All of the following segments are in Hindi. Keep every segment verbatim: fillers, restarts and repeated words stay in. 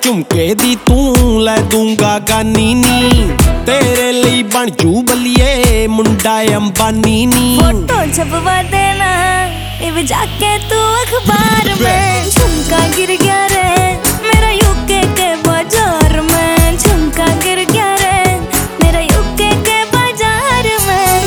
झुमके दी तू लै दूंगा गानी नी, तेरे लिए बन जू बलिए मुंडा अंबानी नी। फोटो छपवा देना इब जाके तू अखबार में, झुमका गिर गया रे मेरा यूके के बाजार में, झुमका गिर गया रे मेरा यूके के बाजार में।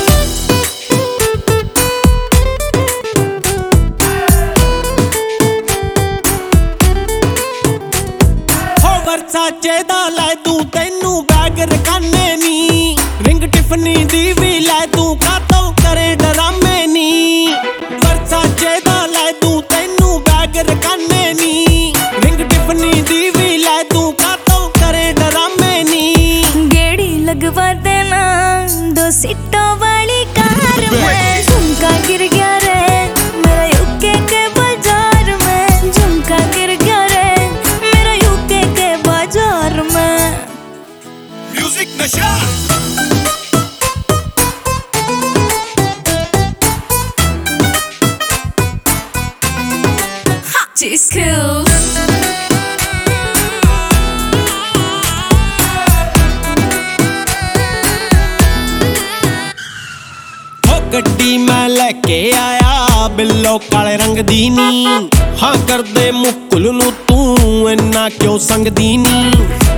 हो वर्साचे दा लै दूं तैनू बैग रखाने नी, रिंग टिफनी दी भी लै दूं कातों करे डरामे नी। वर्साचे दा लै दूं तैनू बैग रखाने नी, रिंग टिफनी दी भी लै दूं कातों करे डरामे नी। गेड़ी लगवा देना दो सीटों वाली कार में, झुमका गिर गया रे मेरा यूके के बाजार में, झुमका गिर गया रे मेरा यूके के बाजार में। म्यूजिक नशा G-Skills गड्डी मैं लेके आया बिल्लो काले रंग दी नी, हाँ कर दे मुकुल नू तू इन्ना क्यों संग दी नी।